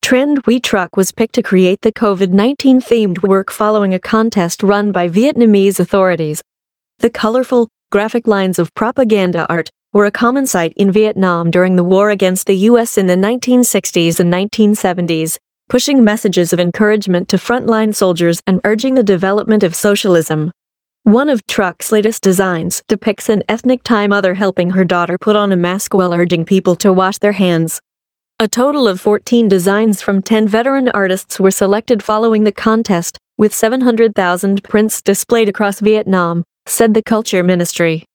Trend We Truc was picked to create the COVID-19 themed work following a contest run by Vietnamese authorities. The colorful, graphic lines of propaganda art were a common sight in Vietnam during the war against the U.S. in the 1960s and 1970s, pushing messages of encouragement to frontline soldiers and urging the development of socialism. One of Truc's latest designs depicts an ethnic Thai mother helping her daughter put on a mask while urging people to wash their hands. A total of 14 designs from 10 veteran artists were selected following the contest, with 700,000 prints displayed across Vietnam, said the Culture Ministry.